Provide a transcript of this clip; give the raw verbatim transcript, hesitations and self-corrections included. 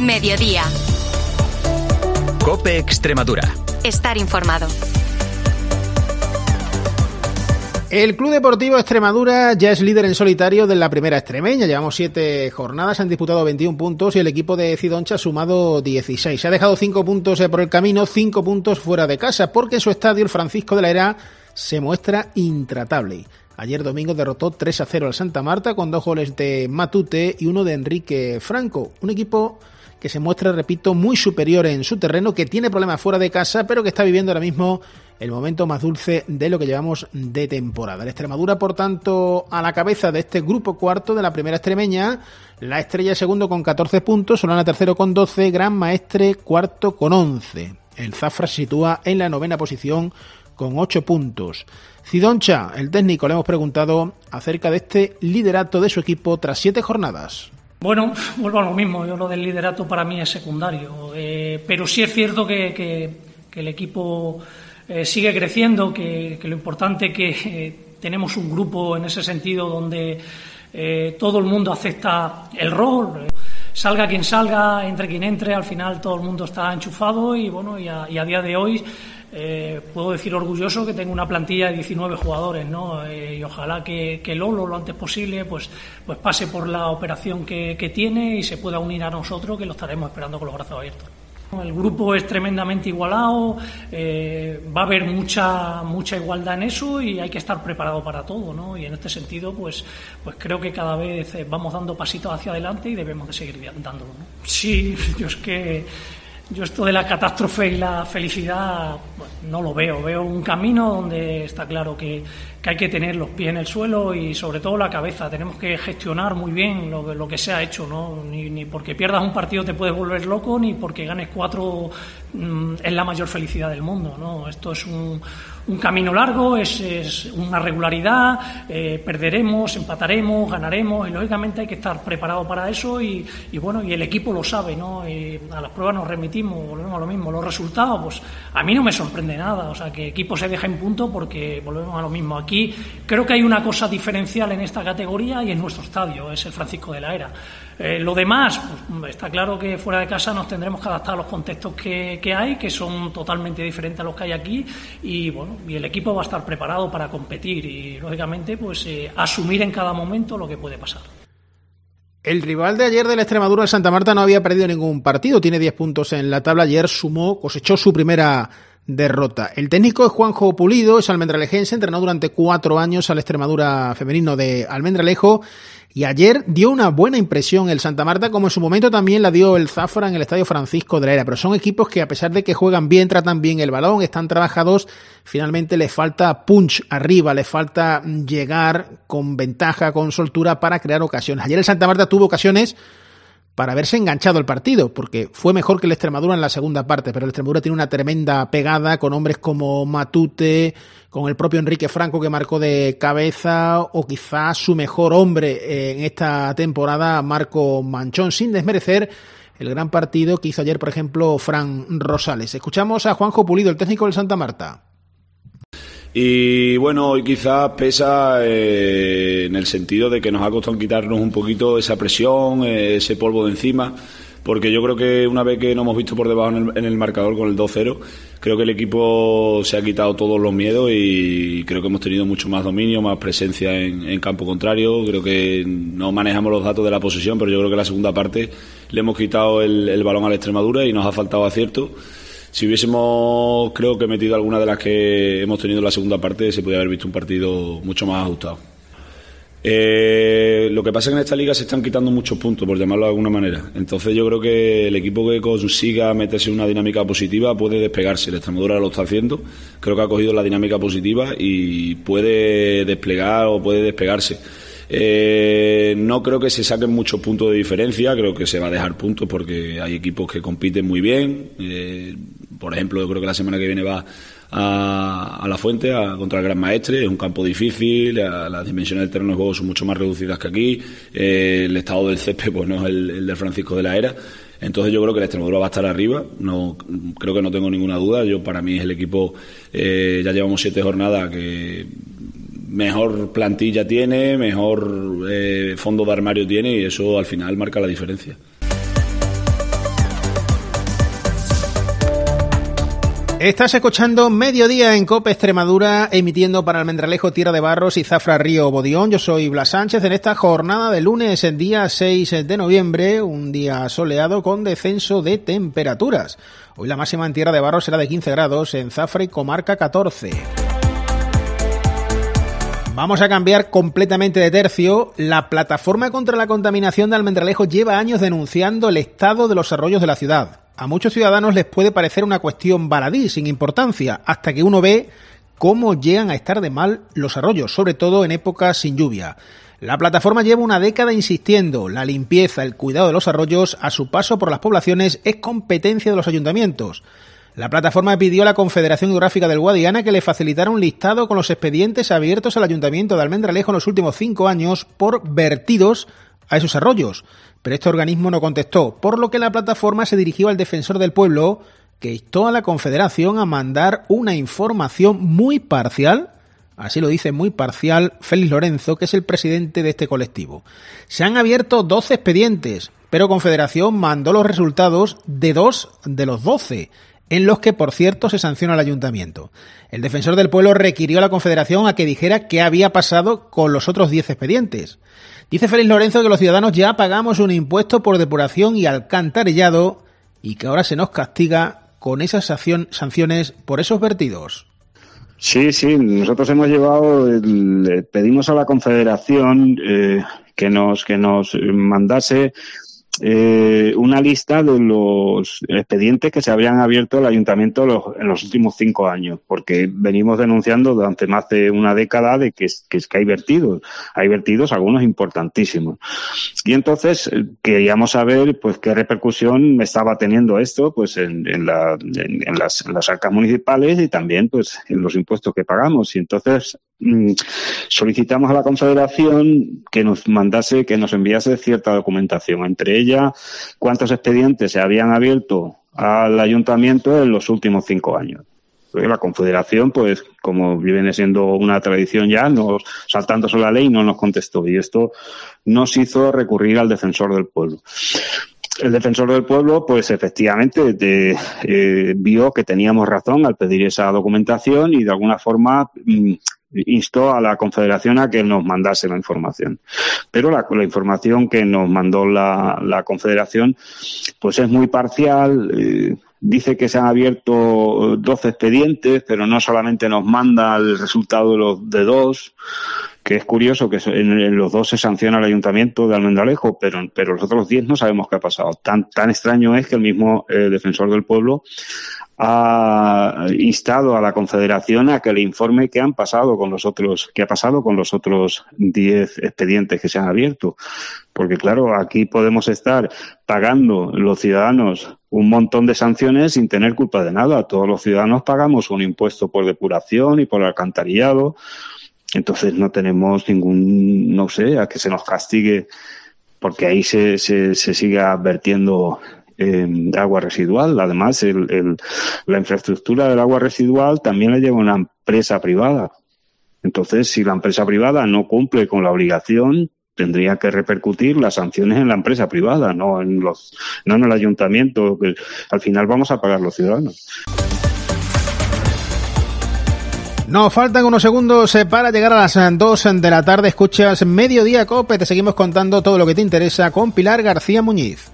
Mediodía. COPE Extremadura. Estar informado. El Club Deportivo Extremadura ya es líder en solitario de la primera extremeña. Llevamos siete jornadas, han disputado veintiún puntos y el equipo de Cidoncha ha sumado dieciséis. Se ha dejado cinco puntos por el camino, cinco puntos fuera de casa, porque en su estadio, el Francisco de la Era, se muestra intratable. Ayer domingo derrotó tres a cero al Santa Marta con dos goles de Matute y uno de Enrique Franco. Un equipo que se muestra, repito, muy superior en su terreno, que tiene problemas fuera de casa, pero que está viviendo ahora mismo el momento más dulce de lo que llevamos de temporada. El Extremadura, por tanto, a la cabeza de este grupo cuarto de la primera extremeña. La Estrella segundo con catorce puntos, Solana tercero con doce, Gran Maestre cuarto con once. El Zafra se sitúa en la novena posición con ocho puntos. Cidoncha, el técnico, le hemos preguntado acerca de este liderato de su equipo tras siete jornadas. Bueno, vuelvo a lo mismo, yo lo del liderato para mí es secundario, eh, pero sí es cierto que, que, que el equipo eh, sigue creciendo, que, que lo importante es que eh, tenemos un grupo en ese sentido donde eh, todo el mundo acepta el rol, salga quien salga, entre quien entre, al final todo el mundo está enchufado y bueno, y a, y a día de hoy Eh, puedo decir orgulloso que tengo una plantilla de diecinueve jugadores, ¿no? Eh, y ojalá que, que Lolo lo antes posible pues, pues pase por la operación que, que tiene y se pueda unir a nosotros, que lo estaremos esperando con los brazos abiertos. El grupo es tremendamente igualado, eh, va a haber mucha mucha igualdad en eso y hay que estar preparado para todo, ¿no? Y en este sentido, pues pues creo que cada vez vamos dando pasitos hacia adelante y debemos de seguir dándolo, ¿no? Sí, yo es que Yo esto de la catástrofe y la felicidad pues, no lo veo. Veo un camino donde está claro que, que hay que tener los pies en el suelo y sobre todo la cabeza. Tenemos que gestionar muy bien lo, lo que se ha hecho, ¿no? Ni, ni porque pierdas un partido te puedes volver loco, ni porque ganes cuatro mmm, es la mayor felicidad del mundo, ¿no? Esto es un, un camino largo, es, es una regularidad, eh, perderemos, empataremos, ganaremos y lógicamente hay que estar preparado para eso y, y bueno, y el equipo lo sabe, ¿no? Y a las pruebas nos remitimos, volvemos a lo mismo. Los resultados, pues a mí no me sorprende nada, o sea, que equipo se deja en punto porque volvemos a lo mismo. Aquí creo que hay una cosa diferencial en esta categoría y en nuestro estadio, es el Francisco de la Era. Eh, lo demás, pues, está claro que fuera de casa nos tendremos que adaptar a los contextos que, que hay, que son totalmente diferentes a los que hay aquí y bueno, y el equipo va a estar preparado para competir y lógicamente pues eh, asumir en cada momento lo que puede pasar. El rival de ayer de la Extremadura, el Santa Marta, no había perdido ningún partido, tiene diez puntos en la tabla, ayer sumó, cosechó su primera derrota. El técnico es Juanjo Pulido, es almendralejense, entrenó durante cuatro años al Extremadura femenino de Almendralejo y ayer dio una buena impresión el Santa Marta, como en su momento también la dio el Zafra en el Estadio Francisco de la Era, pero son equipos que a pesar de que juegan bien, tratan bien el balón, están trabajados, finalmente les falta punch arriba, les falta llegar con ventaja, con soltura para crear ocasiones. Ayer el Santa Marta tuvo ocasiones para haberse enganchado el partido, porque fue mejor que el Extremadura en la segunda parte, pero el Extremadura tiene una tremenda pegada con hombres como Matute, con el propio Enrique Franco que marcó de cabeza, o quizás su mejor hombre en esta temporada, Marco Manchón, sin desmerecer el gran partido que hizo ayer, por ejemplo, Fran Rosales. Escuchamos a Juanjo Pulido, el técnico del Santa Marta. Y bueno, hoy quizás pesa eh, en el sentido de que nos ha costado quitarnos un poquito esa presión, eh, ese polvo de encima, porque yo creo que una vez que nos hemos visto por debajo en el, en el marcador con el dos cero, creo que el equipo se ha quitado todos los miedos y creo que hemos tenido mucho más dominio, más presencia en, en campo contrario. Creo que no manejamos los datos de la posesión, pero yo creo que en la segunda parte le hemos quitado el, el balón a la Extremadura y nos ha faltado acierto. Si hubiésemos, creo que metido alguna de las que hemos tenido en la segunda parte, se podría haber visto un partido mucho más ajustado. Eh, lo que pasa es que en esta liga se están quitando muchos puntos, por llamarlo de alguna manera. Entonces yo creo que el equipo que consiga meterse en una dinámica positiva puede despegarse. La Extremadura lo está haciendo, creo que ha cogido la dinámica positiva y puede desplegar o puede despegarse. Eh, no creo que se saquen muchos puntos de diferencia, creo que se va a dejar puntos porque hay equipos que compiten muy bien. Eh, por ejemplo, yo creo que la semana que viene va a, a La Fuente a, contra el Gran Maestre, es un campo difícil, a, las dimensiones del terreno de juego son mucho más reducidas que aquí, eh, el estado del césped pues no es el, el del Francisco de la Era. Entonces yo creo que la Extremadura va a estar arriba, no creo que no tengo ninguna duda. Yo para mí es el equipo, eh, ya llevamos siete jornadas que mejor plantilla tiene, mejor eh, fondo de armario tiene y eso al final marca la diferencia. Estás escuchando Mediodía en COPE Extremadura, emitiendo para Almendralejo, Tierra de Barros y Zafra Río Bodión. Yo soy Blas Sánchez. En esta jornada de lunes, el día seis de noviembre, un día soleado con descenso de temperaturas. Hoy la máxima en Tierra de Barros será de quince grados, en Zafra y Comarca catorce. Vamos a cambiar completamente de tercio. La Plataforma contra la Contaminación de Almendralejo lleva años denunciando el estado de los arroyos de la ciudad. A muchos ciudadanos les puede parecer una cuestión baladí, sin importancia, hasta que uno ve cómo llegan a estar de mal los arroyos, sobre todo en épocas sin lluvia. La plataforma lleva una década insistiendo, la limpieza, el cuidado de los arroyos a su paso por las poblaciones es competencia de los ayuntamientos. La plataforma pidió a la Confederación Hidrográfica del Guadiana que le facilitara un listado con los expedientes abiertos al Ayuntamiento de Almendralejo en los últimos cinco años por vertidos a esos arroyos, pero este organismo no contestó, por lo que la plataforma se dirigió al Defensor del Pueblo, que instó a la Confederación a mandar una información muy parcial, así lo dice muy parcial Félix Lorenzo, que es el presidente de este colectivo. Se han abierto doce expedientes, pero Confederación mandó los resultados de dos de los doce, en los que, por cierto, se sanciona al Ayuntamiento. El Defensor del Pueblo requirió a la Confederación a que dijera qué había pasado con los otros diez expedientes. Dice Félix Lorenzo que los ciudadanos ya pagamos un impuesto por depuración y alcantarillado y que ahora se nos castiga con esas sanciones por esos vertidos. Sí, sí, nosotros hemos llevado, el, pedimos a la Confederación eh, que nos que nos mandase eh, una lista de los expedientes que se habrían abierto el Ayuntamiento los, en los últimos cinco años, porque venimos denunciando durante más de una década de que, que, que hay vertidos, hay vertidos, algunos importantísimos. Y entonces eh, queríamos saber pues qué repercusión estaba teniendo esto pues en, en, la, en, en, las, en las arcas municipales y también pues en los impuestos que pagamos. Y entonces mmm, solicitamos a la Confederación que nos mandase, que nos enviase cierta documentación, entre ellas cuántos expedientes se habían abierto al Ayuntamiento en los últimos cinco años. La Confederación, pues, como viene siendo una tradición ya, no, saltándose la ley, no nos contestó. Y esto nos hizo recurrir al Defensor del Pueblo. El Defensor del Pueblo, pues, efectivamente, de, eh, vio que teníamos razón al pedir esa documentación y, de alguna forma, mmm, instó a la Confederación a que nos mandase la información. Pero la, la información que nos mandó la, la Confederación pues es muy parcial. Eh, dice que se han abierto doce expedientes, pero no solamente nos manda el resultado de los de dos, que es curioso que en, en los dos se sanciona al Ayuntamiento de Almendralejo, pero, pero los otros diez no sabemos qué ha pasado. Tan, tan extraño es que el mismo eh, Defensor del Pueblo ha instado a la Confederación a que le informe qué han pasado con los otros, qué ha pasado con los otros diez expedientes que se han abierto. Porque claro, aquí podemos estar pagando los ciudadanos un montón de sanciones sin tener culpa de nada. Todos los ciudadanos pagamos un impuesto por depuración y por alcantarillado. Entonces no tenemos ningún, no sé, a que se nos castigue porque ahí se, se, se siga vertiendo Eh, agua residual. Además, el, el, la infraestructura del agua residual también la lleva una empresa privada. Entonces, si la empresa privada no cumple con la obligación, tendría que repercutir las sanciones en la empresa privada, no en los, no en el ayuntamiento, que al final vamos a pagar los ciudadanos. Nos faltan unos segundos para llegar a las dos de la tarde. Escuchas Mediodía COPE. Te seguimos contando todo lo que te interesa con Pilar García Muñiz.